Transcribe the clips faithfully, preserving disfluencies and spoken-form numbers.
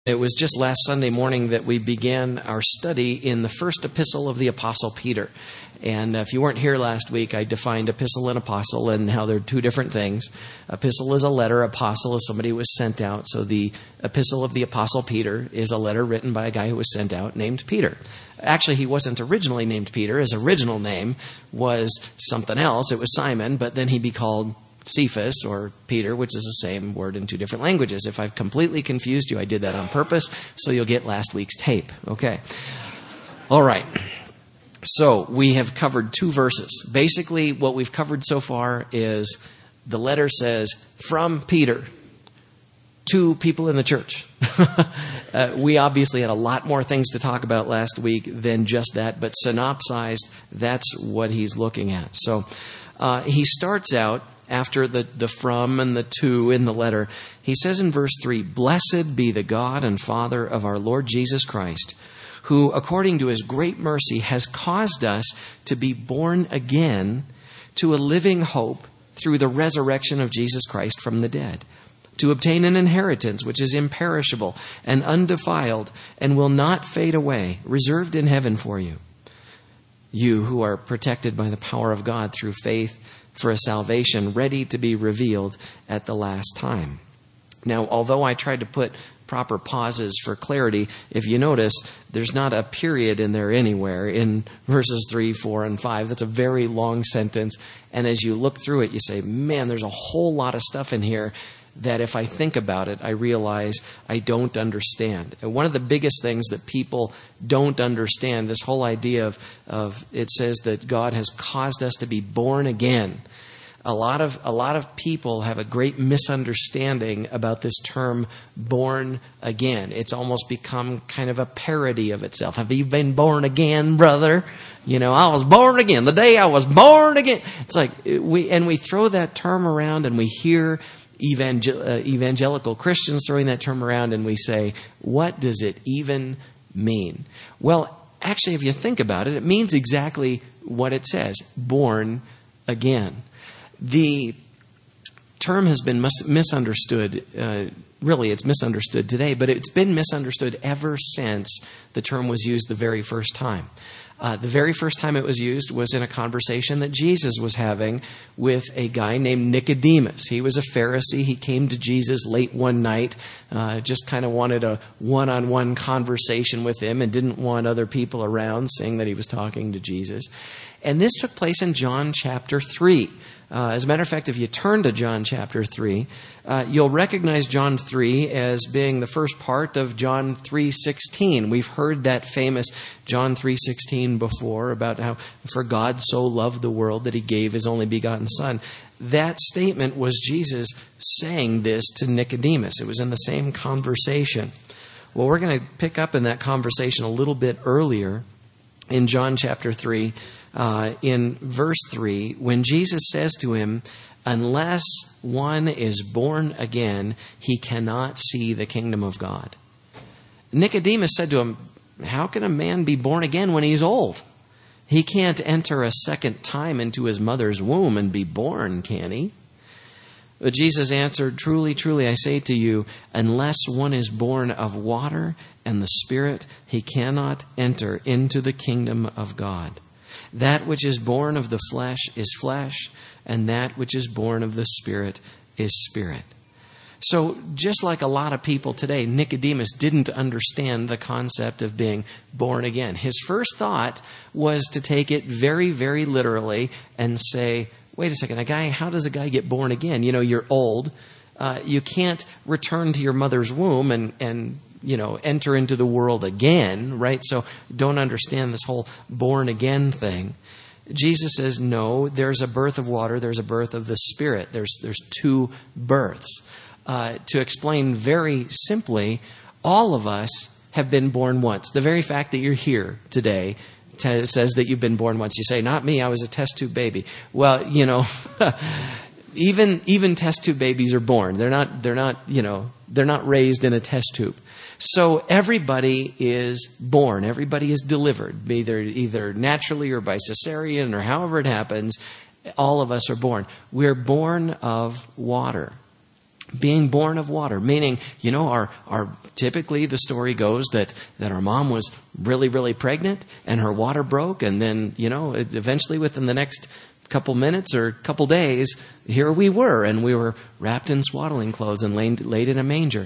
It was just last Sunday morning that we began our study in the first epistle of the Apostle Peter. And if you weren't here last week, I defined epistle and apostle and how they're two different things. Epistle is a letter. Apostle is somebody who was sent out. So the epistle of the Apostle Peter is a letter written by a guy who was sent out named Peter. Actually, he wasn't originally named Peter. His original name was something else. It was Simon, but then he'd be called Cephas or Peter, which is the same word in two different languages. If I've completely confused you, I did that on purpose, so you'll get last week's tape. Okay. All right. So we have covered two verses. Basically, what we've covered so far is the letter says, from Peter to people in the church. uh, we obviously had a lot more things to talk about last week than just that, but synopsized, that's what he's looking at. So uh, he starts out after the, the from and the to in the letter. He says in verse three, "Blessed be the God and Father of our Lord Jesus Christ, who, according to his great mercy, has caused us to be born again to a living hope through the resurrection of Jesus Christ from the dead, to obtain an inheritance which is imperishable and undefiled and will not fade away, reserved in heaven for you. You who are protected by the power of God through faith for a salvation ready to be revealed at the last time." Now, although I tried to put proper pauses for clarity, if you notice, there's not a period in there anywhere in verses three, four, and five. That's a very long sentence. And as you look through it, you say, man, there's a whole lot of stuff in here that if I think about it, I realize I don't understand. And one of the biggest things that people don't understand, this whole idea of, of it says that God has caused us to be born again. A lot of a lot of people have a great misunderstanding about this term born again. It's almost become kind of a parody of itself. Have you been born again, brother? You know, I was born again. The day I was born again. It's like we and we throw that term around and we hear evangel- uh, evangelical Christians throwing that term around and we say, what does it even mean? Well, actually, if you think about it, it means exactly what it says, born again. The term has been mis- misunderstood. Uh, really, it's misunderstood today, but it's been misunderstood ever since the term was used the very first time. Uh, the very first time it was used was in a conversation that Jesus was having with a guy named Nicodemus. He was a Pharisee. He came to Jesus late one night, uh, just kind of wanted a one-on-one conversation with him and didn't want other people around saying that he was talking to Jesus. And this took place in John chapter three. Uh, as a matter of fact, if you turn to John chapter three, uh, you'll recognize John three as being the first part of John three sixteen. We've heard that famous John three sixteen before about how for God so loved the world that he gave his only begotten Son. That statement was Jesus saying this to Nicodemus. It was in the same conversation. Well, we're going to pick up in that conversation a little bit earlier in John chapter three. Uh, in verse three, when Jesus says to him, unless one is born again, he cannot see the kingdom of God. Nicodemus said to him, how can a man be born again when he's old? He can't enter a second time into his mother's womb and be born, can he? But Jesus answered, truly, truly, I say to you, unless one is born of water and the Spirit, he cannot enter into the kingdom of God. That which is born of the flesh is flesh, and that which is born of the Spirit is spirit. So just like a lot of people today, Nicodemus didn't understand the concept of being born again. His first thought was to take it very, very literally and say, wait a second, a guy, how does a guy get born again? You know, you're old. Uh, you can't return to your mother's womb and, and you know, enter into the world again, right? So don't understand this whole born again thing. Jesus says, no, there's a birth of water, there's a birth of the Spirit. There's there's two births. Uh, to explain very simply, all of us have been born once. The very fact that you're here today t- says that you've been born once. You say, not me, I was a test tube baby. Well, you know, even even test tube babies are born. They're not they're not, you know, they're not raised in a test tube. So everybody is born. Everybody is delivered, either either naturally or by cesarean or however it happens. All of us are born. We're born of water. being born of water, meaning, you know, our, our, typically the story goes that, that our mom was really, really pregnant and her water broke. And then, you know, eventually within the next couple minutes or couple days, here we were, and we were wrapped in swaddling clothes and laid, laid in a manger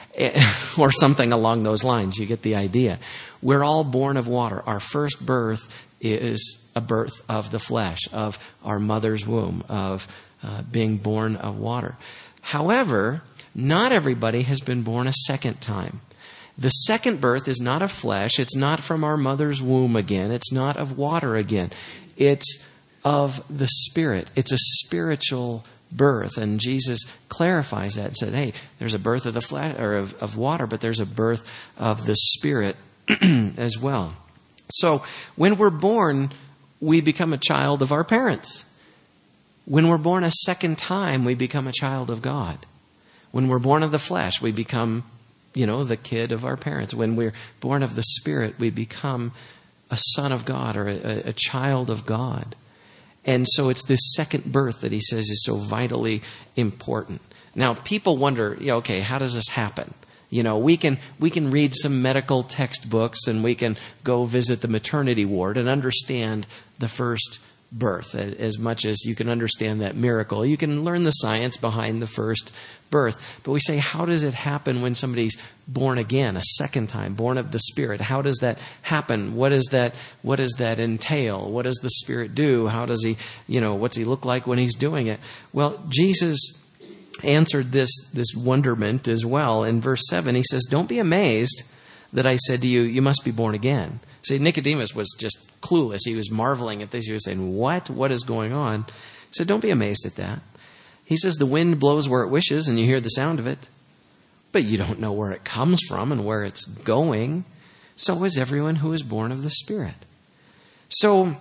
or something along those lines. You get the idea. We're all born of water. Our first birth is a birth of the flesh, of our mother's womb, of uh, being born of water. However, not everybody has been born a second time. The second birth is not of flesh. It's not from our mother's womb again. It's not of water again. It's of the Spirit. It's a spiritual birth. And Jesus clarifies that and said, hey, there's a birth of the flesh or of, of water, but there's a birth of the Spirit as well. So when we're born, we become a child of our parents. When we're born a second time, we become a child of God. When we're born of the flesh, we become, you know, the kid of our parents. When we're born of the Spirit, we become a son of God or a, a child of God. And so it's this second birth that he says is so vitally important. Now, people wonder, you know, okay, how does this happen? You know, we can we can read some medical textbooks and we can go visit the maternity ward and understand the first birth as much as you can understand that miracle. You can learn the science behind the first birth. But we say, how does it happen when somebody's born again, a second time, born of the Spirit? How does that happen? What is that? What does that entail? What does the Spirit do? How does he, you know, what's he look like when he's doing it? Well, Jesus answered this, this wonderment as well. In verse seven, he says, don't be amazed that I said to you, you must be born again. See, Nicodemus was just clueless. He was marveling at this. He was saying, what? What is going on? He said, don't be amazed at that. He says, the wind blows where it wishes and you hear the sound of it, but you don't know where it comes from and where it's going. So is everyone who is born of the Spirit. So,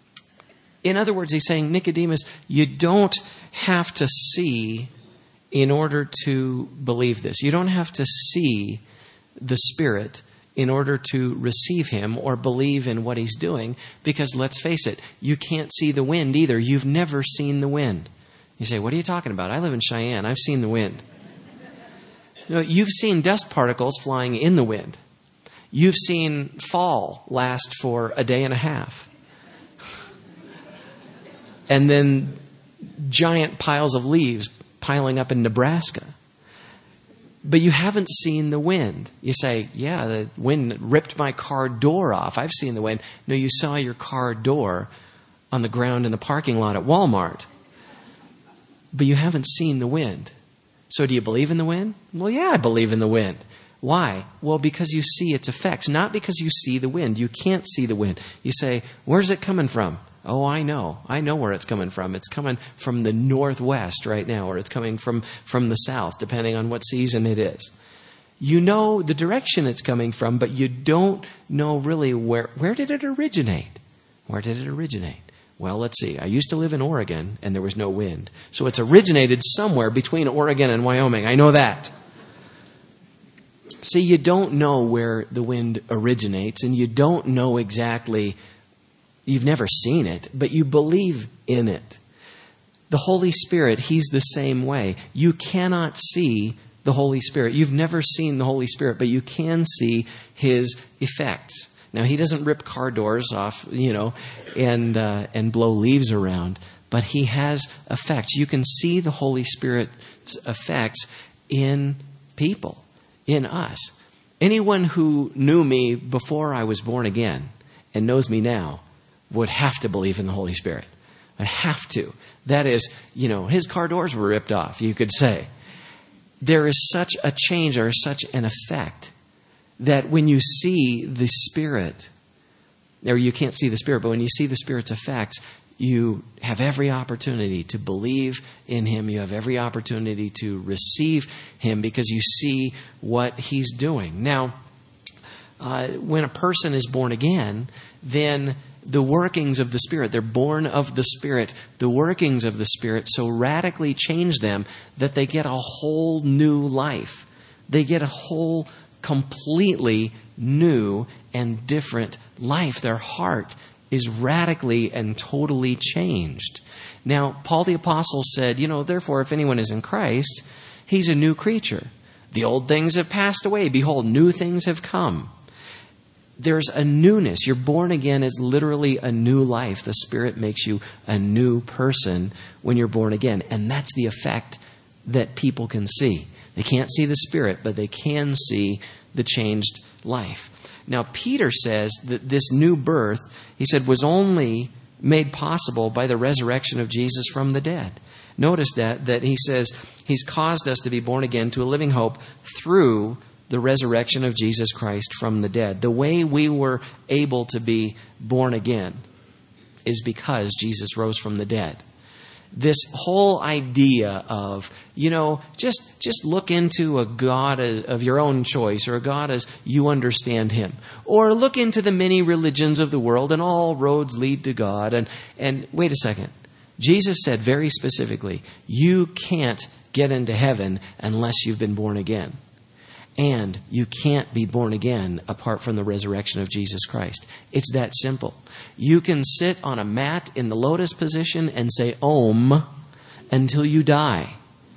in other words, he's saying, Nicodemus, you don't have to see in order to believe this. You don't have to see the Spirit in order to receive him or believe in what he's doing, because let's face it, you can't see the wind either. You've never seen the wind. You say, what are you talking about? I live in Cheyenne. I've seen the wind. No, you've seen dust particles flying in the wind. You've seen fall last for a day and a half. And then giant piles of leaves piling up in Nebraska. But you haven't seen the wind. You say, yeah, the wind ripped my car door off. I've seen the wind. No, you saw your car door on the ground in the parking lot at Walmart. But you haven't seen the wind. So do you believe in the wind? Well, yeah, I believe in the wind. Why? Well, because you see its effects, not because you see the wind. You can't see the wind. You say, where's it coming from? Oh, I know. I know where it's coming from. It's coming from the northwest right now, or it's coming from, from the south, depending on what season it is. You know the direction it's coming from, but you don't know really where, where did it originate? Where did it originate? Well, let's see. I used to live in Oregon, and there was no wind. So it's originated somewhere between Oregon and Wyoming. I know that. See, you don't know where the wind originates, and you don't know exactly. You've never seen it, but you believe in it. The Holy Spirit, He's the same way. You cannot see the Holy Spirit. You've never seen the Holy Spirit, but you can see His effects. Now, He doesn't rip car doors off, you know, and uh, and blow leaves around, but He has effects. You can see the Holy Spirit's effects in people, in us. Anyone who knew me before I was born again and knows me now would have to believe in the Holy Spirit. Would have to. That is, you know, his car doors were ripped off, you could say. There is such a change, there is such an effect that when you see the Spirit, or you can't see the Spirit, but when you see the Spirit's effects, you have every opportunity to believe in Him. You have every opportunity to receive Him because you see what He's doing. Now, uh, when a person is born again, then the workings of the Spirit, they're born of the Spirit, the workings of the Spirit so radically change them that they get a whole new life. They get a whole completely new and different life. Their heart is radically and totally changed. Now, Paul the Apostle said, you know, therefore, if anyone is in Christ, he's a new creature. The old things have passed away. Behold, new things have come. There's a newness. You're born again is literally a new life. The Spirit makes you a new person when you're born again. And that's the effect that people can see. They can't see the Spirit, but they can see the changed life. Now, Peter says that this new birth, he said, was only made possible by the resurrection of Jesus from the dead. Notice that, that he says he's caused us to be born again to a living hope through the resurrection of Jesus Christ from the dead. The way we were able to be born again is because Jesus rose from the dead. This whole idea of, you know, just just look into a God of your own choice, or a God as you understand him. Or look into the many religions of the world and all roads lead to God. And, and wait a second. Jesus said very specifically, you can't get into heaven unless you've been born again. And you can't be born again apart from the resurrection of Jesus Christ. It's that simple. You can sit on a mat in the lotus position and say Om until you die.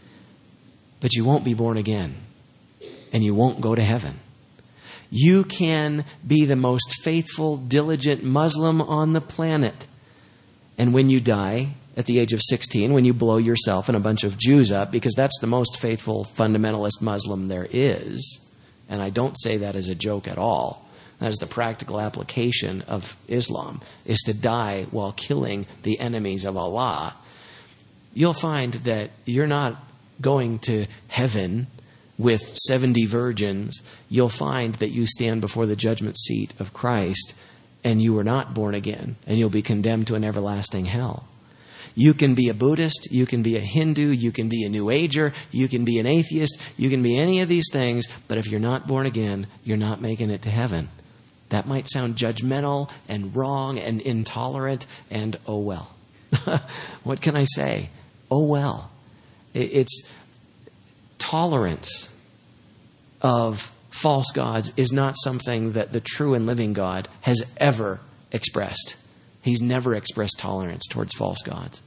But you won't be born again. And you won't go to heaven. You can be the most faithful, diligent Muslim on the planet. And when you die at the age of sixteen, when you blow yourself and a bunch of Jews up, because that's the most faithful fundamentalist Muslim there is, and I don't say that as a joke at all, that is the practical application of Islam, is to die while killing the enemies of Allah, you'll find that you're not going to heaven with seventy virgins. You'll find that you stand before the judgment seat of Christ and you are not born again, and you'll be condemned to an everlasting hell. You can be a Buddhist, you can be a Hindu, you can be a New Ager, you can be an atheist, you can be any of these things, but if you're not born again, you're not making it to heaven. That might sound judgmental and wrong and intolerant, and oh well. What can I say? Oh well. It's tolerance of false gods is not something that the true and living God has ever expressed. He's never expressed tolerance towards false gods.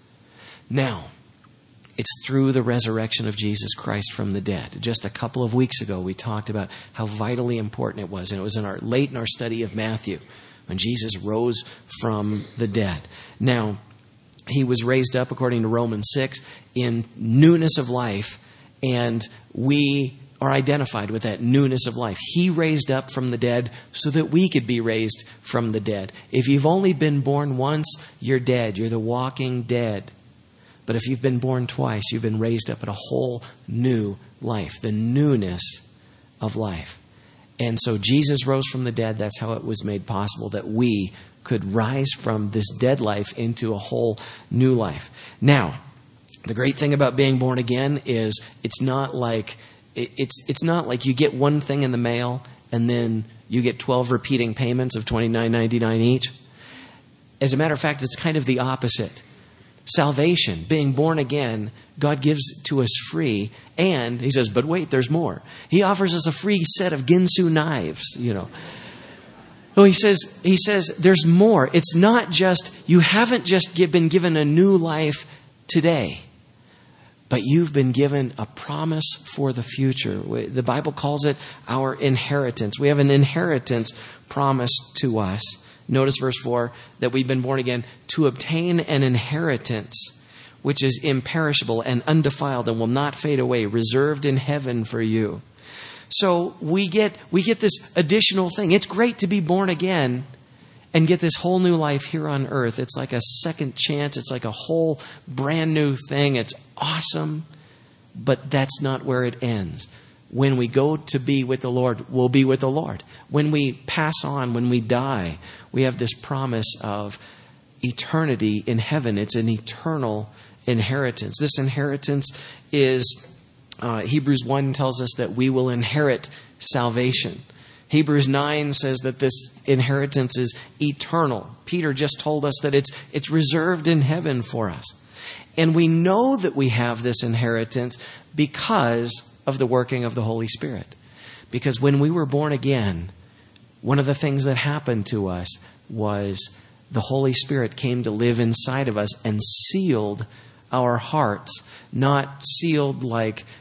Now, it's through the resurrection of Jesus Christ from the dead. Just a couple of weeks ago, we talked about how vitally important it was. And it was in our late in our study of Matthew when Jesus rose from the dead. Now, he was raised up, according to Romans six, in newness of life. And we are identified with that newness of life. He raised up from the dead so that we could be raised from the dead. If you've only been born once, you're dead. You're the walking dead. But if you've been born twice, you've been raised up in a whole new life, the newness of life. And so Jesus rose from the dead. That's how it was made possible that we could rise from this dead life into a whole new life. Now, the great thing about being born again is it's not like It's it's not like you get one thing in the mail and then you get twelve repeating payments of twenty-nine ninety-nine each. As a matter of fact, it's kind of the opposite. Salvation, being born again, God gives to us free. And he says, but wait, there's more. He offers us a free set of Ginsu knives, you know. So he says, he says, there's more. It's not just, you haven't just been given a new life today, but you've been given a promise for the future. The Bible calls it our inheritance. We have an inheritance promised to us. Notice verse four, that we've been born again to obtain an inheritance which is imperishable and undefiled and will not fade away, reserved in heaven for you. So we get we get this additional thing. It's great to be born again and get this whole new life here on earth. It's like a second chance. It's like a whole brand new thing. It's awesome. But that's not where it ends. When we go to be with the Lord, we'll be with the Lord. When we pass on, when we die, we have this promise of eternity in heaven. It's an eternal inheritance. This inheritance is, uh, Hebrews one tells us that we will inherit salvation. Hebrews nine says that this inheritance is eternal. Peter just told us that it's it's reserved in heaven for us. And we know that we have this inheritance because of the working of the Holy Spirit. Because when we were born again, one of the things that happened to us was the Holy Spirit came to live inside of us and sealed our hearts. Not sealed like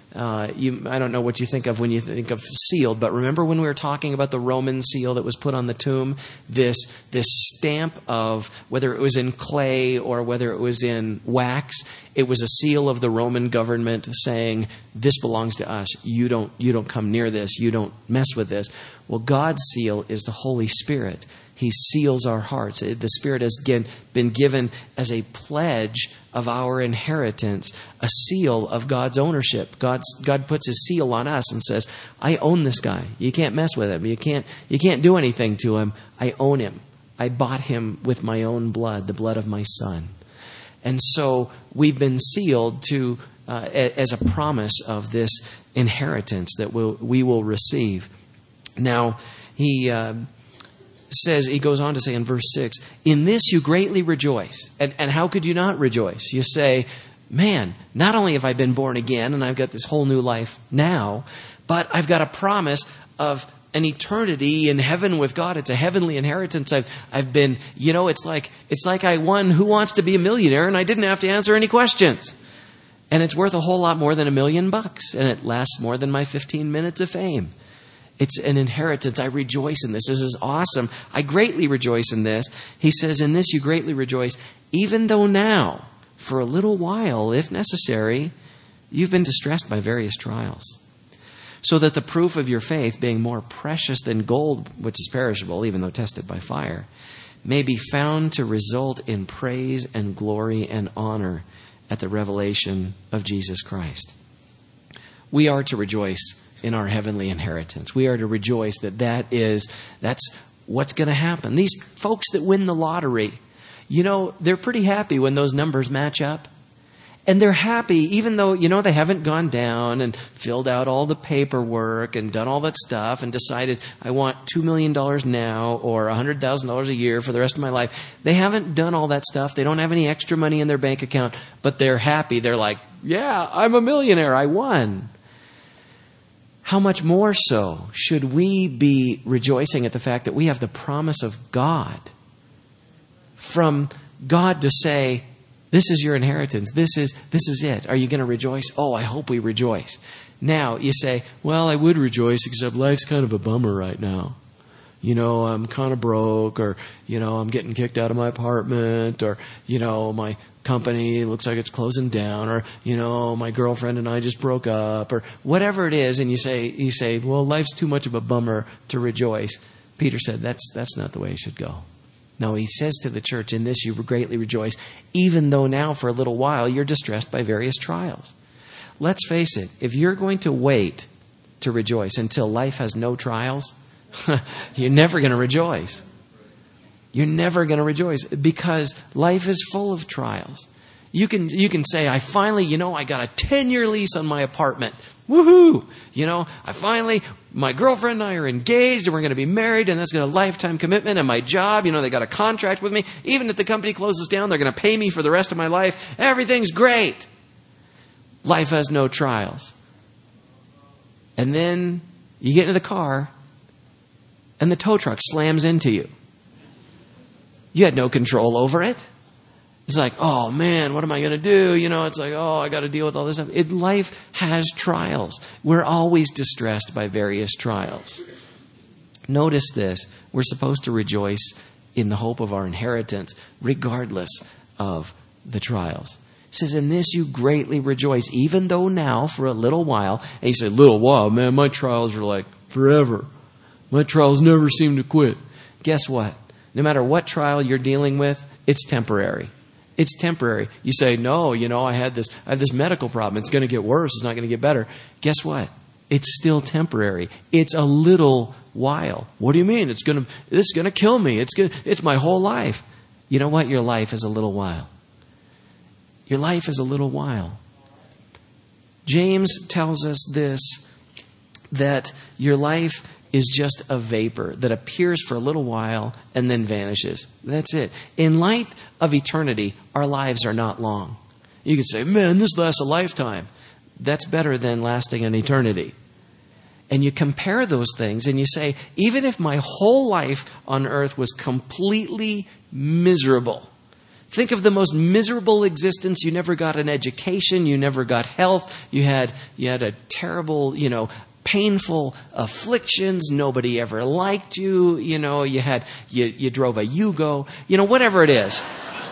Uh, you, I don't know what you think of when you think of sealed, but remember when we were talking about the Roman seal that was put on the tomb? This, this stamp of whether it was in clay or whether it was in wax, it was a seal of the Roman government saying, this belongs to us. You don't, you don't come near this. You don't mess with this. Well, God's seal is the Holy Spirit. He seals our hearts. The Spirit has been given as a pledge of our inheritance, a seal of God's ownership. God's, God puts His seal on us and says, I own this guy. You can't mess with him. You can't, you can't do anything to him. I own him. I bought him with my own blood, the blood of my Son. And so we've been sealed to uh, as a promise of this inheritance that we'll, we will receive. Now, he... Uh, says, he goes on to say in verse six, in this you greatly rejoice. And, and how could you not rejoice? You say, man, not only have I been born again and I've got this whole new life now, but I've got a promise of an eternity in heaven with God. It's a heavenly inheritance. I've, I've been, you know, it's like, it's like I won Who Wants to Be a Millionaire and I didn't have to answer any questions. And it's worth a whole lot more than a million bucks. And it lasts more than my fifteen minutes of fame. It's an inheritance. I rejoice in this. This is awesome. I greatly rejoice in this. He says, in this you greatly rejoice, even though now, for a little while, if necessary, you've been distressed by various trials. So that the proof of your faith, being more precious than gold, which is perishable, even though tested by fire, may be found to result in praise and glory and honor at the revelation of Jesus Christ. We are to rejoice in our heavenly inheritance. We are to rejoice that that is, that's what's going to happen. These folks that win the lottery, you know, they're pretty happy when those numbers match up. And they're happy even though, you know, they haven't gone down and filled out all the paperwork and done all that stuff and decided, I want two million dollars now or one hundred thousand dollars a year for the rest of my life. They haven't done all that stuff. They don't have any extra money in their bank account, but they're happy. They're like, yeah, I'm a millionaire. I won. How much more so should we be rejoicing at the fact that we have the promise of God from God to say, this is your inheritance. This is, this is it. Are you going to rejoice? Oh, I hope we rejoice. Now you say, well, I would rejoice except life's kind of a bummer right now. You know, I'm kind of broke, or, you know, I'm getting kicked out of my apartment, or, you know, my company looks like it's closing down, or, you know, my girlfriend and I just broke up, or whatever it is. And you say, you say, well, life's too much of a bummer to rejoice. Peter said, that's, that's not the way it should go. No, he says to the church, in this you greatly rejoice, even though now for a little while you're distressed by various trials. Let's face it, if you're going to wait to rejoice until life has no trials, you're never going to rejoice. You're never going to rejoice because life is full of trials. You can, you can say, I finally, you know, I got a ten-year lease on my apartment. Woohoo! You know, I finally, my girlfriend and I are engaged and we're going to be married and that's going to be a lifetime commitment. And my job, you know, they got a contract with me. Even if the company closes down, they're going to pay me for the rest of my life. Everything's great. Life has no trials. And then you get into the car and the tow truck slams into you. You had no control over it. It's like, oh man, what am I going to do? You know, it's like, oh, I got to deal with all this stuff. It, life has trials. We're always distressed by various trials. Notice this. We're supposed to rejoice in the hope of our inheritance, regardless of the trials. It says, in this you greatly rejoice, even though now for a little while. And you say, little while, man, my trials are like forever. My trials never seem to quit. Guess what? No matter what trial you're dealing with, it's temporary. It's temporary. You say, no, you know, I had this, I have this medical problem. It's going to get worse. It's not going to get better. Guess what? It's still temporary. It's a little while. What do you mean? It's going to, this is going to kill me. It's going, it's my whole life. You know what? Your life is a little while. Your life is a little while. James tells us this, that your life is just a vapor that appears for a little while and then vanishes. That's it. In light of eternity, our lives are not long. You could say, man, this lasts a lifetime. That's better than lasting an eternity. And you compare those things and you say, even if my whole life on earth was completely miserable, Think of the most miserable existence. You never got an education. You never got health. You had, you had a terrible, you know, painful afflictions. Nobody ever liked you. You know, you had, you, you drove a Yugo, you know, whatever it is.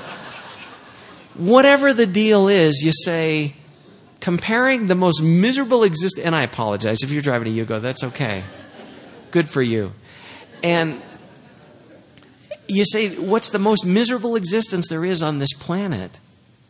Whatever the deal is, you say, comparing the most miserable existence, and I apologize if you're driving a Yugo, that's okay. Good for you. And you say, what's the most miserable existence there is on this planet?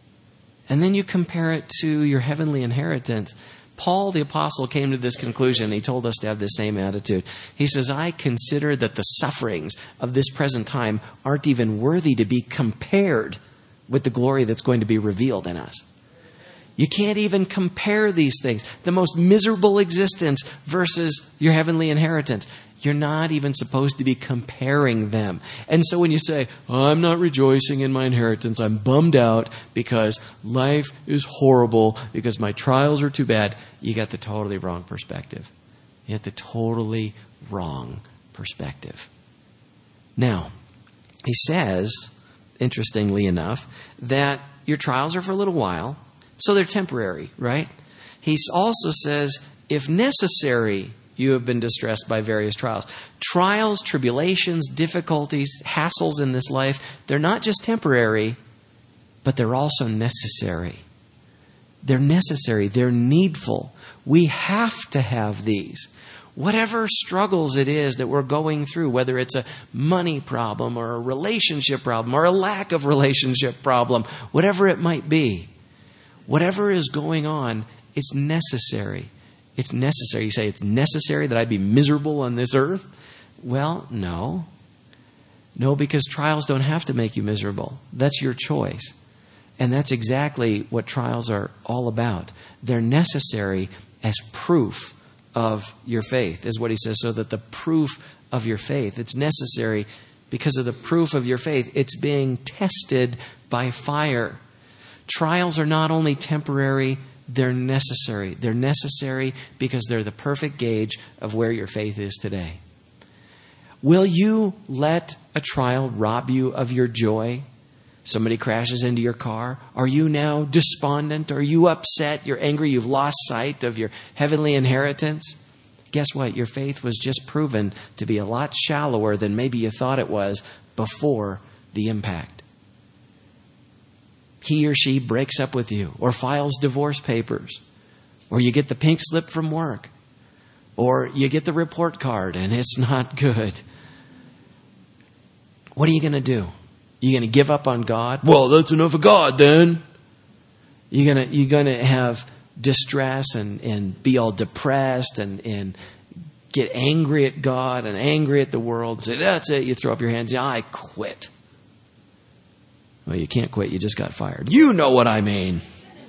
And then you compare it to your heavenly inheritance. Paul the apostle came to this conclusion. He told us to have the same attitude. He says, I consider that the sufferings of this present time aren't even worthy to be compared with the glory that's going to be revealed in us. You can't even compare these things. The most miserable existence versus your heavenly inheritance. You're not even supposed to be comparing them. And so when you say, oh, I'm not rejoicing in my inheritance, I'm bummed out because life is horrible, because my trials are too bad, you got the totally wrong perspective. You got the totally wrong perspective. Now, he says, interestingly enough, that your trials are for a little while, so they're temporary, right? He also says, if necessary, you have been distressed by various trials. Trials, tribulations, difficulties, hassles in this life, they're not just temporary, but they're also necessary. They're necessary. They're needful. We have to have these. Whatever struggles it is that we're going through, whether it's a money problem or a relationship problem or a lack of relationship problem, whatever it might be, whatever is going on, it's necessary. It's necessary. You say, it's necessary that I be miserable on this earth? Well, no. No, because trials don't have to make you miserable. That's your choice. And that's exactly what trials are all about. They're necessary as proof of your faith, is what he says, so that the proof of your faith, it's necessary because of the proof of your faith. It's being tested by fire. Trials are not only temporary, they're necessary. They're necessary because they're the perfect gauge of where your faith is today. Will you let a trial rob you of your joy? Somebody crashes into your car. Are you now despondent? Are you upset? You're angry? You've lost sight of your heavenly inheritance? Guess what? Your faith was just proven to be a lot shallower than maybe you thought it was before the impact. He or she breaks up with you or files divorce papers, or you get the pink slip from work, or you get the report card and it's not good. What are you going to do? You going to give up on God? Well, that's enough of God then. You're going to, you're going to have distress and, and be all depressed and, and get angry at God and angry at the world. Say, that's it. You throw up your hands. Yeah, I quit. Well, you can't quit. You just got fired. You know what I mean.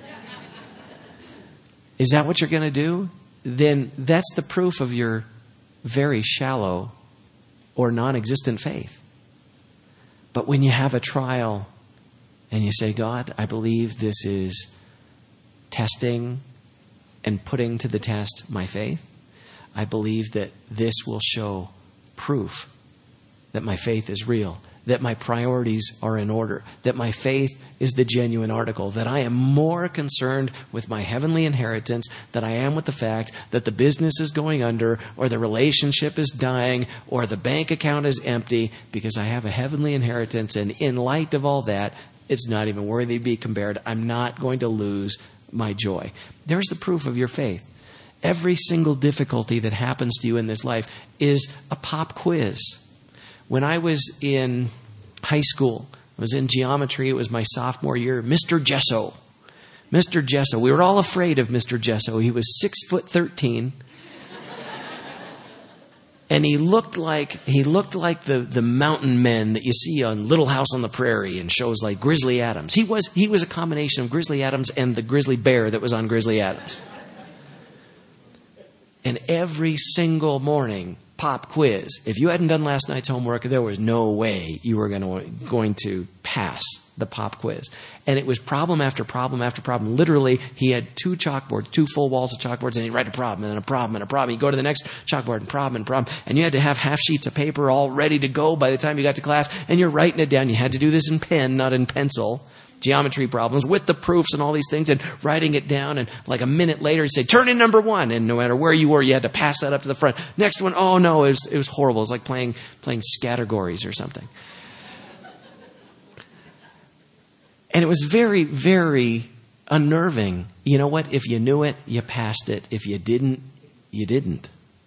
Is that what you're going to do? Then that's the proof of your very shallow or non-existent faith. But when you have a trial and you say, God, I believe this is testing and putting to the test my faith. I believe that this will show proof that my faith is real, that my priorities are in order, that my faith is the genuine article, that I am more concerned with my heavenly inheritance than I am with the fact that the business is going under or the relationship is dying or the bank account is empty, because I have a heavenly inheritance, and in light of all that, it's not even worthy to be compared. I'm not going to lose my joy. There's the proof of your faith. Every single difficulty that happens to you in this life is a pop quiz. When I was in high school, I was in geometry. It was my sophomore year. Mister Gesso. Mister Gesso. We were all afraid of Mister Gesso. He was six foot thirteen. And he looked like he looked like the, the mountain men that you see on Little House on the Prairie and shows like Grizzly Adams. He was he was a combination of Grizzly Adams and the grizzly bear that was on Grizzly Adams. And every single morning, pop quiz. If you hadn't done last night's homework, there was no way you were going to, going to pass the pop quiz. And it was problem after problem after problem. Literally, he had two chalkboards, two full walls of chalkboards, and he'd write a problem and then a problem and a problem. He'd go to the next chalkboard and problem and problem. And you had to have half sheets of paper all ready to go by the time you got to class. And you're writing it down. You had to do this in pen, not in pencil. Geometry problems with the proofs and all these things and writing it down. And like a minute later, he'd say, turn in number one. And no matter where you were, you had to pass that up to the front. Next one, oh no, it was, it was horrible. It was like playing, playing Scattergories or something. And it was very, very unnerving. You know what? If you knew it, you passed it. If you didn't, you didn't.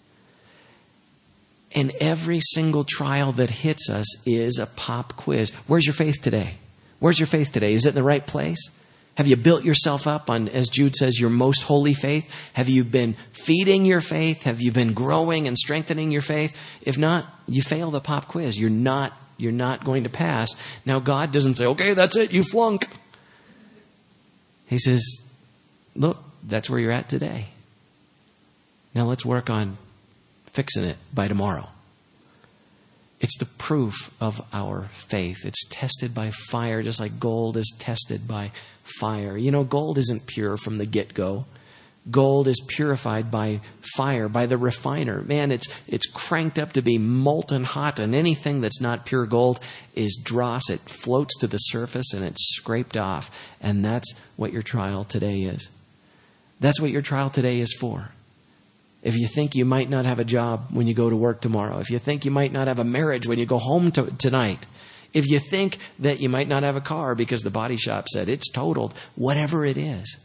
And every single trial that hits us is a pop quiz. Where's your faith today? Where's your faith today? Is it in the right place? Have you built yourself up on, as Jude says, your most holy faith? Have you been feeding your faith? Have you been growing and strengthening your faith? If not, you fail the pop quiz. You're not, you're not going to pass. Now, God doesn't say, okay, that's it, you flunk. He says, look, that's where you're at today. Now let's work on fixing it by tomorrow. It's the proof of our faith. It's tested by fire, just like gold is tested by fire. You know, gold isn't pure from the get-go. Gold is purified by fire, by the refiner. Man, it's it's cranked up to be molten hot, and anything that's not pure gold is dross. It floats to the surface and it's scraped off. And that's what your trial today is. That's what your trial today is for. If you think you might not have a job when you go to work tomorrow, if you think you might not have a marriage when you go home to, tonight, if you think that you might not have a car because the body shop said it's totaled, whatever it is,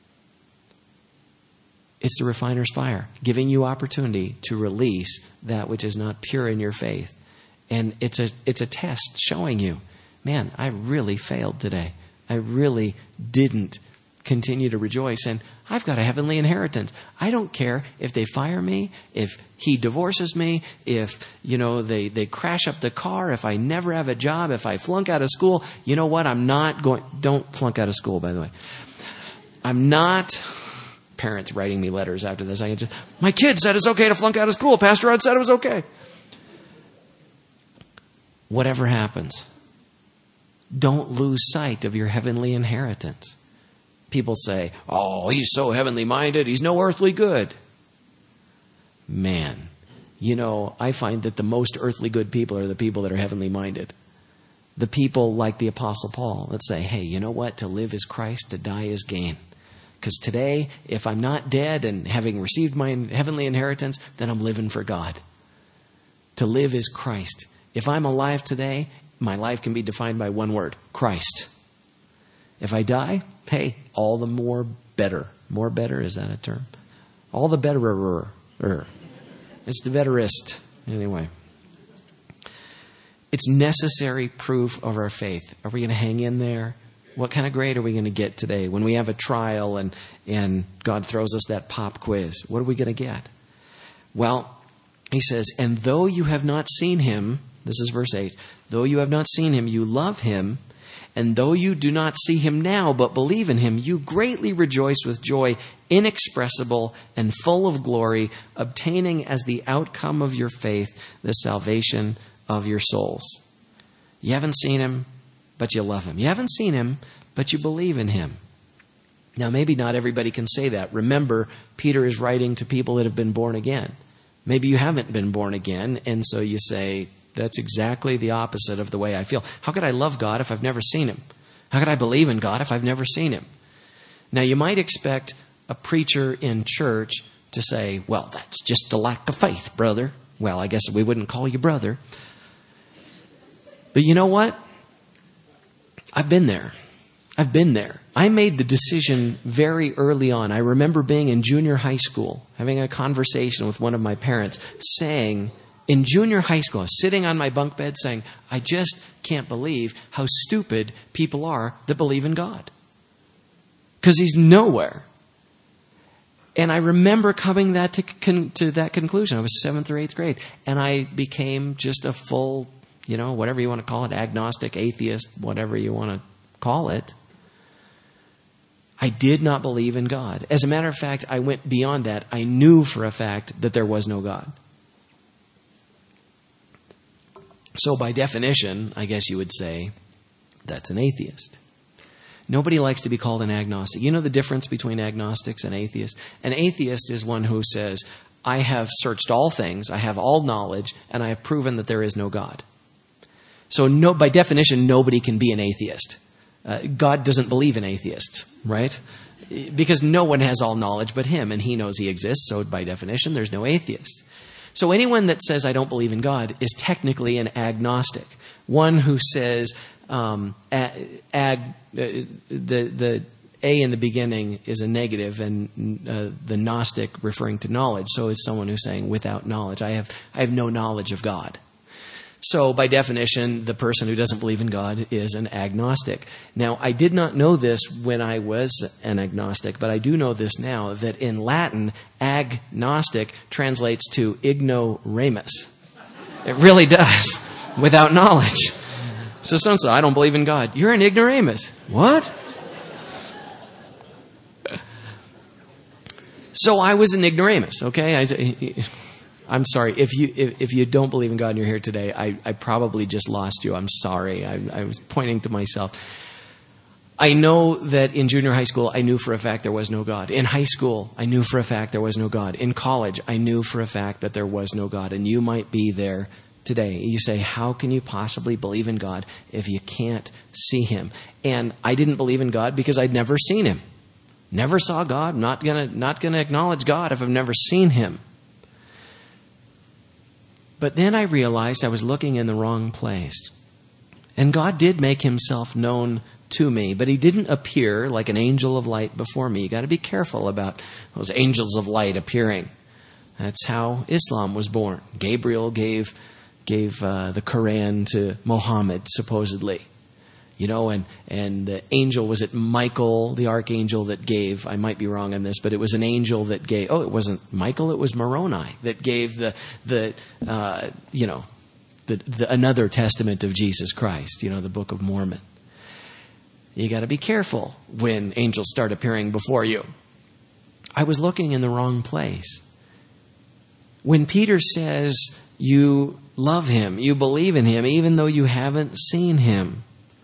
it's the refiner's fire, giving you opportunity to release that which is not pure in your faith. And it's a it's a test showing you, man, I really failed today. I really didn't continue to rejoice. And I've got a heavenly inheritance. I don't care if they fire me, if he divorces me, if, you know, they, they crash up the car, if I never have a job, if I flunk out of school. You know what? I'm not going, don't flunk out of school, by the way. I'm not, parents writing me letters after this. I can just, my kid said it's okay to flunk out of school. Pastor Rod said it was okay. Whatever happens, don't lose sight of your heavenly inheritance. People say, oh, he's so heavenly minded, he's no earthly good. Man, you know, I find that the most earthly good people are the people that are heavenly minded. The people like the Apostle Paul that say, hey, you know what? To live is Christ, to die is gain. Because today, if I'm not dead and having received my heavenly inheritance, then I'm living for God. To live is Christ. If I'm alive today, my life can be defined by one word, Christ. If I die, hey, all the more better. More better, is that a term? All the betterer. It's the betterist. Anyway. It's necessary proof of our faith. Are we going to hang in there? What kind of grade are we going to get today when we have a trial and, and God throws us that pop quiz? What are we going to get? Well, he says, and though you have not seen him, this is verse eight, though you have not seen him, you love him. And though you do not see him now, but believe in him, you greatly rejoice with joy inexpressible and full of glory, obtaining as the outcome of your faith the salvation of your souls. You haven't seen him, but you love him. You haven't seen him, but you believe in him. Now, maybe not everybody can say that. Remember, Peter is writing to people that have been born again. Maybe you haven't been born again, and so you say, that's exactly the opposite of the way I feel. How could I love God if I've never seen him? How could I believe in God if I've never seen him? Now, you might expect a preacher in church to say, well, that's just a lack of faith, brother. Well, I guess we wouldn't call you brother. But you know what? I've been there. I've been there. I made the decision very early on. I remember being in junior high school, having a conversation with one of my parents, saying, in junior high school, sitting on my bunk bed saying, I just can't believe how stupid people are that believe in God. Because he's nowhere. And I remember coming that to, con- to that conclusion. I was seventh or eighth grade. And I became just a full, you know, whatever you want to call it, agnostic, atheist, whatever you want to call it. I did not believe in God. As a matter of fact, I went beyond that. I knew for a fact that there was no God. So by definition, I guess you would say, that's an atheist. Nobody likes to be called an agnostic. You know the difference between agnostics and atheists? An atheist is one who says, I have searched all things, I have all knowledge, and I have proven that there is no God. So no, by definition, nobody can be an atheist. Uh, God doesn't believe in atheists, right? Because no one has all knowledge but him, and he knows he exists, so by definition, there's no atheist. So anyone that says, I don't believe in God, is technically an agnostic. One who says, um, ag, ag, uh, the, the A in the beginning is a negative, and uh, the Gnostic referring to knowledge. So is someone who's saying, without knowledge, I have, I have no knowledge of God. So by definition, the person who doesn't believe in God is an agnostic. Now, I did not know this when I was an agnostic, but I do know this now, that in Latin, agnostic translates to ignoramus. It really does, without knowledge. So someone says, I don't believe in God. You're an ignoramus. What? So I was an ignoramus, okay? I, I'm sorry. If you if, if you don't believe in God and you're here today, I, I probably just lost you. I'm sorry. I, I was pointing to myself. I know that in junior high school, I knew for a fact there was no God. In high school, I knew for a fact there was no God. In college, I knew for a fact that there was no God. And you might be there today. You say, how can you possibly believe in God if you can't see him? And I didn't believe in God because I'd never seen him. Never saw God. Not gonna not gonna acknowledge God if I've never seen him. But then I realized I was looking in the wrong place. And God did make himself known to me, but he didn't appear like an angel of light before me. You got to be careful about those angels of light appearing. That's how Islam was born. Gabriel gave gave uh, the Quran to Muhammad, supposedly. You know, and, and the angel, was it Michael, the archangel that gave, I might be wrong on this, but it was an angel that gave, oh, it wasn't Michael, it was Moroni that gave the, the uh, you know, the, the another testament of Jesus Christ, you know, the Book of Mormon. You got to be careful when angels start appearing before you. I was looking in the wrong place. When Peter says you love him, you believe in him, even though you haven't seen him,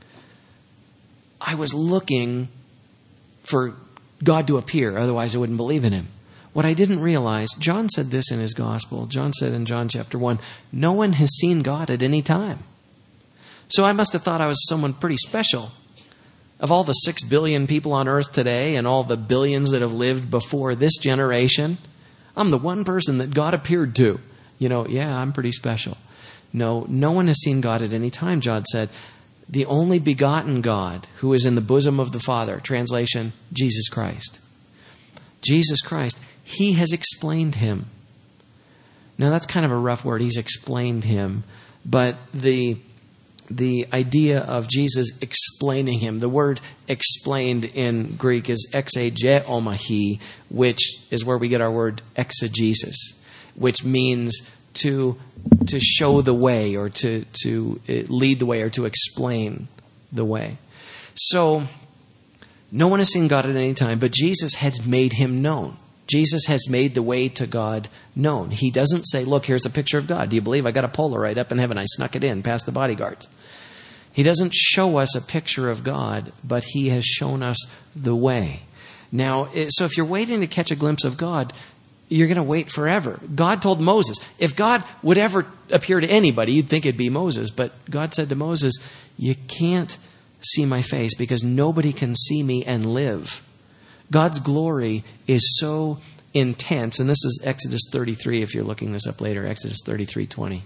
I was looking for God to appear, otherwise I wouldn't believe in him. What I didn't realize, John said this in his gospel. John said in John chapter one, no one has seen God at any time. So I must have thought I was someone pretty special. Of all the six billion people on earth today and all the billions that have lived before this generation, I'm the one person that God appeared to. You know, yeah, I'm pretty special. No, no one has seen God at any time, John said. The only begotten God who is in the bosom of the Father. Translation, Jesus Christ. Jesus Christ. He has explained him. Now that's kind of a rough word. He's explained him. But the the idea of Jesus explaining him, the word explained in Greek is exegeomai, which is where we get our word exegesis, which means to to show the way or to, to lead the way or to explain the way. So no one has seen God at any time, but Jesus has made him known. Jesus has made the way to God known. He doesn't say, look, here's a picture of God. Do you believe I got a Polaroid up in heaven? I snuck it in past the bodyguards. He doesn't show us a picture of God, but he has shown us the way. Now, so if you're waiting to catch a glimpse of God, you're going to wait forever. God told Moses, if God would ever appear to anybody, you'd think it'd be Moses. But God said to Moses, you can't see my face because nobody can see me and live. God's glory is so intense. And this is Exodus thirty-three, if you're looking this up later, Exodus thirty-three twenty.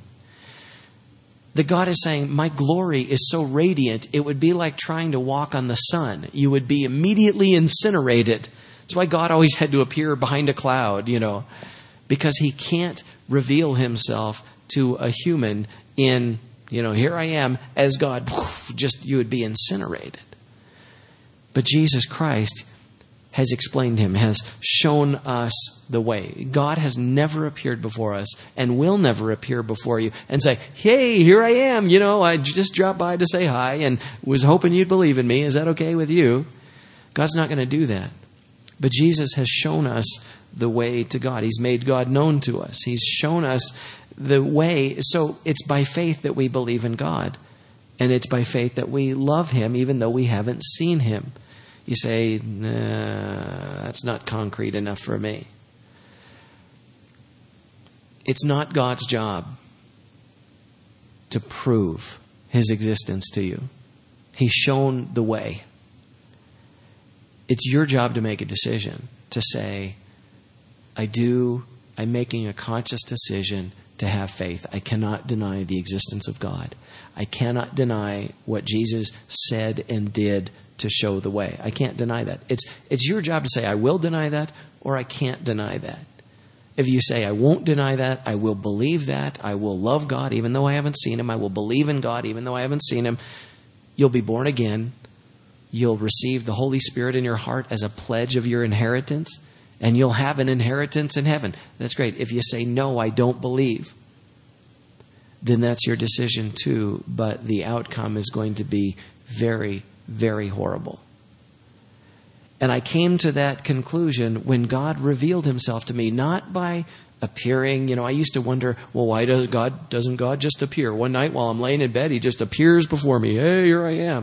That God is saying, my glory is so radiant, it would be like trying to walk on the sun. You would be immediately incinerated. That's why God always had to appear behind a cloud, you know, because he can't reveal himself to a human in, you know, here I am as God, just you would be incinerated. But Jesus Christ has explained him, has shown us the way. God has never appeared before us and will never appear before you and say, hey, here I am. You know, I just dropped by to say hi and was hoping you'd believe in me. Is that okay with you? God's not going to do that. But Jesus has shown us the way to God. He's made God known to us. He's shown us the way, so it's by faith that we believe in God. And it's by faith that we love him even though we haven't seen him. You say, nah, that's not concrete enough for me. It's not God's job to prove his existence to you. He's shown the way. It's your job to make a decision, to say, I do, I'm making a conscious decision to have faith. I cannot deny the existence of God. I cannot deny what Jesus said and did to show the way. I can't deny that. It's it's your job to say, I will deny that, or I can't deny that. If you say, I won't deny that, I will believe that, I will love God even though I haven't seen him, I will believe in God even though I haven't seen him, you'll be born again. You'll receive the Holy Spirit in your heart as a pledge of your inheritance, and you'll have an inheritance in heaven. That's great. If you say, no, I don't believe, then that's your decision too, but the outcome is going to be very, very horrible. And I came to that conclusion when God revealed himself to me, not by appearing. You know, I used to wonder, well, why does God, doesn't God just appear? One night while I'm laying in bed, he just appears before me. Hey, here I am.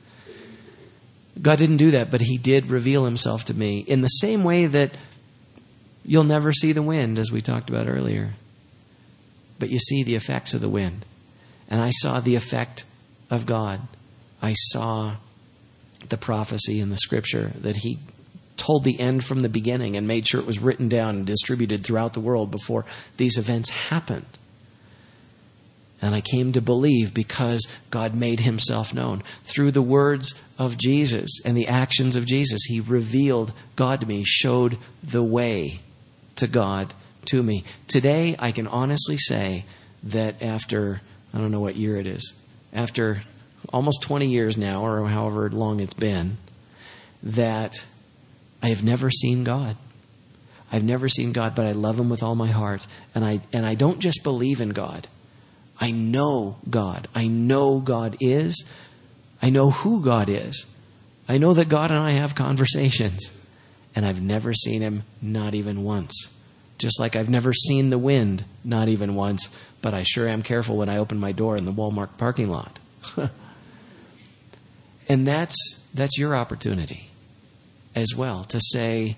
God didn't do that, but he did reveal himself to me in the same way that you'll never see the wind, as we talked about earlier. But you see the effects of the wind. And I saw the effect of God. I saw the prophecy in the scripture that he told the end from the beginning and made sure it was written down and distributed throughout the world before these events happened. And I came to believe because God made himself known. Through the words of Jesus and the actions of Jesus, he revealed God to me, showed the way to God to me. Today, I can honestly say that after, I don't know what year it is, after almost twenty years now, or however long it's been, that I have never seen God. I've never seen God, but I love him with all my heart. And I and I don't just believe in God. I know God. I know God is. I know who God is. I know that God and I have conversations. And I've never seen him, not even once. Just like I've never seen the wind, not even once. But I sure am careful when I open my door in the Walmart parking lot. And that's that's your opportunity as well, to say,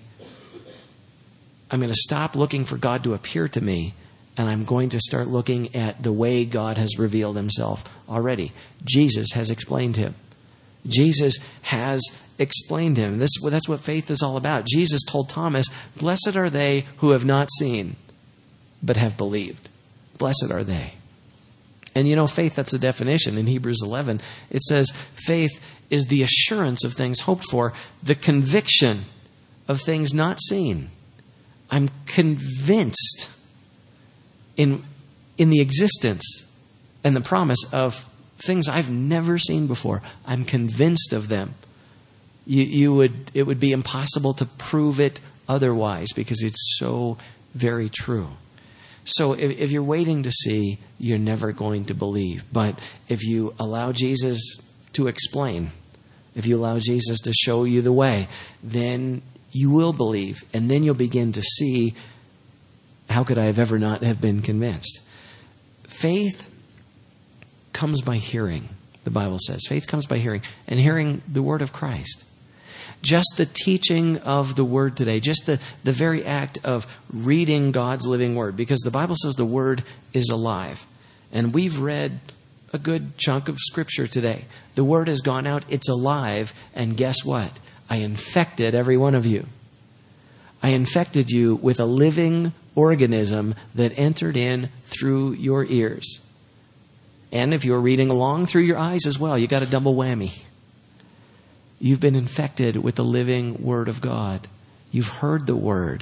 I'm going to stop looking for God to appear to me, and I'm going to start looking at the way God has revealed himself already. Jesus has explained him. Jesus has explained him. This, that's what faith is all about. Jesus told Thomas, blessed are they who have not seen, but have believed. Blessed are they. And you know, faith, that's the definition. In Hebrews eleven, it says, faith is the assurance of things hoped for, the conviction of things not seen. I'm convinced in, in the existence and the promise of things I've never seen before. I'm convinced of them. You, you would, it would be impossible to prove it otherwise because it's so very true. So if, if you're waiting to see, you're never going to believe. But if you allow Jesus to explain, if you allow Jesus to show you the way, then you will believe. And then you'll begin to see, how could I have ever not have been convinced? Faith comes by hearing, the Bible says. Faith comes by hearing, and hearing the word of Christ. Just the teaching of the word today, just the, the very act of reading God's living word, because the Bible says the word is alive. And we've read a good chunk of scripture today. The word has gone out, it's alive, and guess what? I infected every one of you. I infected you with a living organism that entered in through your ears. And if you're reading along, through your eyes as well. You got a double whammy. You've been infected with the living word of God. You've heard the word.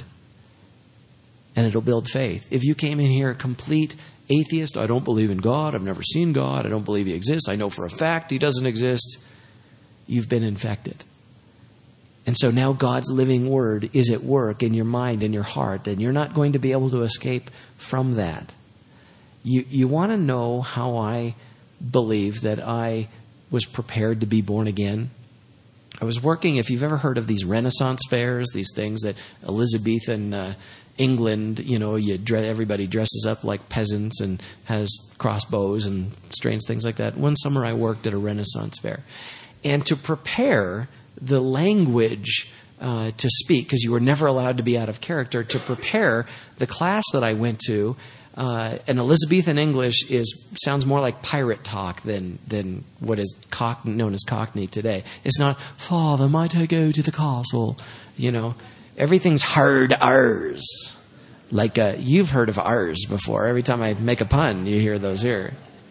And it'll build faith. If you came in here a complete atheist, I don't believe in God, I've never seen God, I don't believe he exists, I know for a fact he doesn't exist, you've been infected. And so now God's living word is at work in your mind and your heart, and you're not going to be able to escape from that. You you want to know how I believe that I was prepared to be born again? I was working, if you've ever heard of these Renaissance fairs, these things that Elizabethan uh, England, you know, you dre- everybody dresses up like peasants and has crossbows and strange things like that. One summer I worked at a Renaissance fair. And to prepare the language uh, to speak, because you were never allowed to be out of character, to prepare the class that I went to, uh, and Elizabethan English is sounds more like pirate talk than than what is cock, known as Cockney today. It's not, "Father, might I go to the castle?" You know, everything's hard R's. Like uh, you've heard of R's before. Every time I make a pun, you hear those here.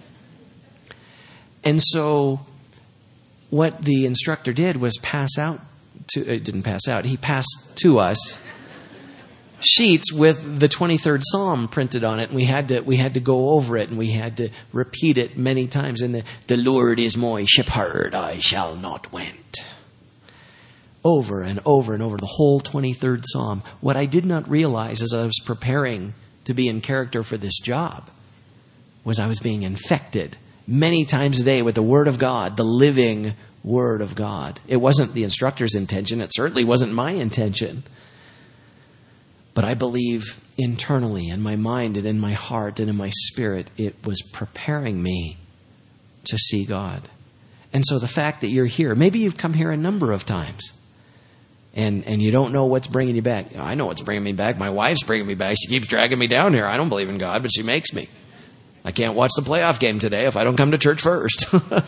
And so what the instructor did was pass out to, it didn't pass out, he passed to us sheets with the twenty-third Psalm printed on it, and we had to we had to go over it, and we had to repeat it many times. And the, the Lord is my shepherd, I shall not want. Over and over and over, the whole twenty-third Psalm. What I did not realize as I was preparing to be in character for this job was I was being infected many times a day with the Word of God, the living Word of God. It wasn't the instructor's intention. It certainly wasn't my intention. But I believe internally, in my mind and in my heart and in my spirit, it was preparing me to see God. And so the fact that you're here, maybe you've come here a number of times, and, and you don't know what's bringing you back. I know what's bringing me back. My wife's bringing me back. She keeps dragging me down here. I don't believe in God, but she makes me. I can't watch the playoff game today if I don't come to church first.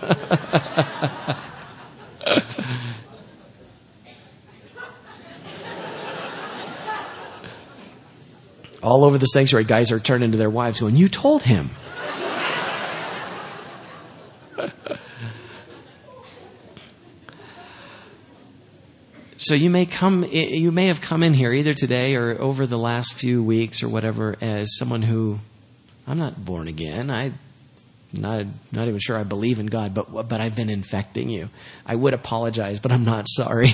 All over the sanctuary, guys are turning to their wives going, "You told him." So you may come, you may have come in here either today or over the last few weeks or whatever as someone who, I'm not born again. I not not even sure I believe in God, but but I've been infecting you. I would apologize, but I'm not sorry.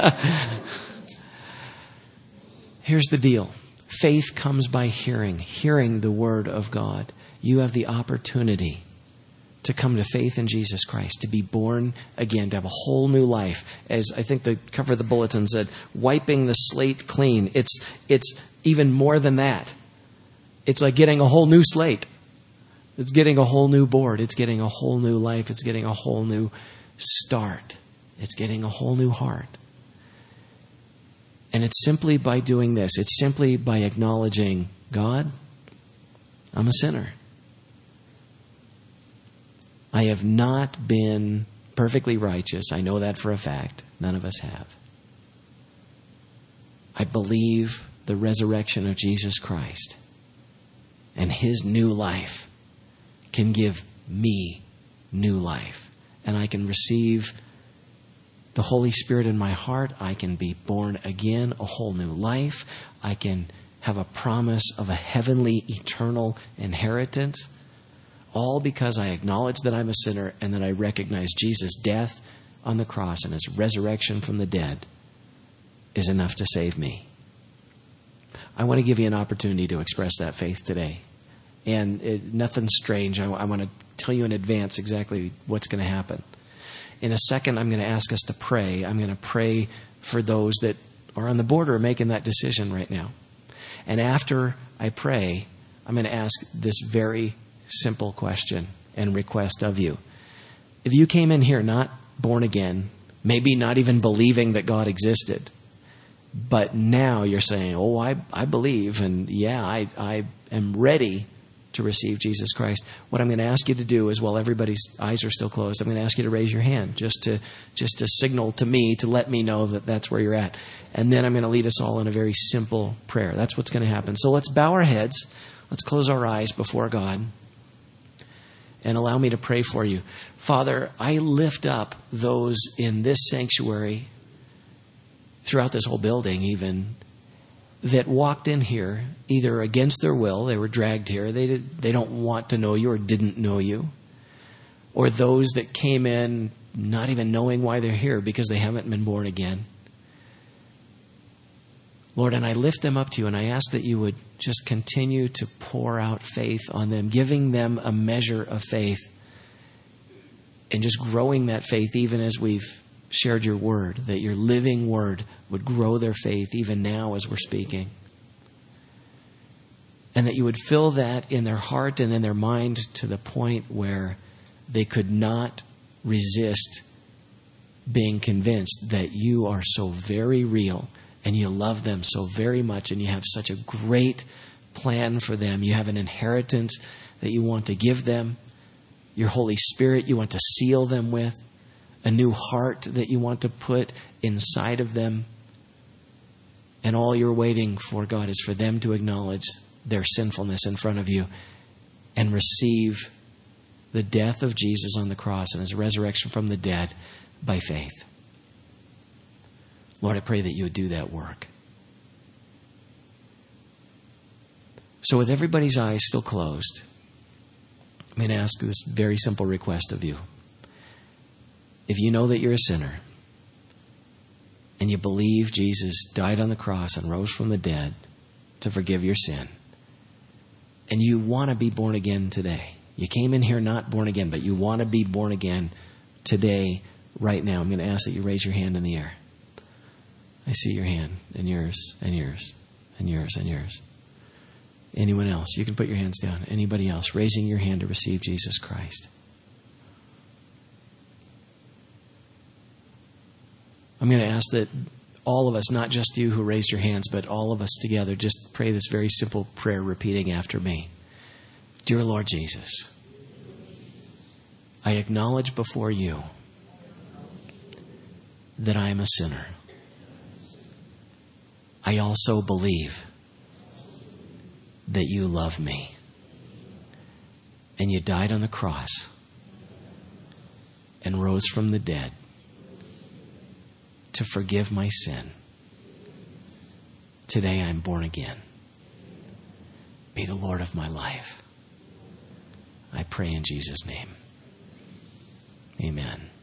Here's the deal. Faith comes by hearing, hearing the Word of God. You have the opportunity to come to faith in Jesus Christ, to be born again, to have a whole new life. As I think the cover of the bulletin said, wiping the slate clean. It's it's even more than that. It's like getting a whole new slate. It's getting a whole new board. It's getting a whole new life. It's getting a whole new start. It's getting a whole new heart. And it's simply by doing this. It's simply by acknowledging, God, I'm a sinner. I have not been perfectly righteous. I know that for a fact. None of us have. I believe the resurrection of Jesus Christ and His new life can give me new life. And I can receive the Holy Spirit in my heart. I can be born again, a whole new life. I can have a promise of a heavenly, eternal inheritance. All because I acknowledge that I'm a sinner and that I recognize Jesus' death on the cross and His resurrection from the dead is enough to save me. I want to give you an opportunity to express that faith today. And it, nothing strange. I, I want to tell you in advance exactly what's going to happen. In a second, I'm going to ask us to pray. I'm going to pray for those that are on the border of making that decision right now. And after I pray, I'm going to ask this very simple question and request of you. If you came in here not born again, maybe not even believing that God existed, but now you're saying, oh, I, I believe, and yeah, I, I am ready to receive Jesus Christ. What I'm going to ask you to do is, while everybody's eyes are still closed, I'm going to ask you to raise your hand just to just to signal to me, to let me know that that's where you're at. And then I'm going to lead us all in a very simple prayer. That's what's going to happen. So let's bow our heads. Let's close our eyes before God and allow me to pray for you. Father, I lift up those in this sanctuary, throughout this whole building even, that walked in here either against their will, they were dragged here, they did, they don't want to know you or didn't know you, or those that came in not even knowing why they're here because they haven't been born again. Lord, and I lift them up to you, and I ask that you would just continue to pour out faith on them, giving them a measure of faith, and just growing that faith even as we've shared your word, that your living word would grow their faith even now as we're speaking. And that you would fill that in their heart and in their mind to the point where they could not resist being convinced that you are so very real and you love them so very much and you have such a great plan for them. You have an inheritance that you want to give them. Your Holy Spirit you want to seal them with. A new heart that you want to put inside of them. And all you're waiting for, God, is for them to acknowledge their sinfulness in front of you and receive the death of Jesus on the cross and his resurrection from the dead by faith. Lord, I pray that you would do that work. So with everybody's eyes still closed, I'm going to ask this very simple request of you. If you know that you're a sinner and you believe Jesus died on the cross and rose from the dead to forgive your sin, and you want to be born again today, you came in here not born again, but you want to be born again today, right now, I'm going to ask that you raise your hand in the air. I see your hand, and yours, and yours, and yours, and yours. Anyone else? You can put your hands down. Anybody else raising your hand to receive Jesus Christ? I'm going to ask that all of us, not just you who raised your hands, but all of us together, just pray this very simple prayer repeating after me. Dear Lord Jesus, I acknowledge before you that I am a sinner. I also believe that you love me and you died on the cross and rose from the dead to forgive my sin. Today I'm born again. Be the Lord of my life. I pray in Jesus' name. Amen.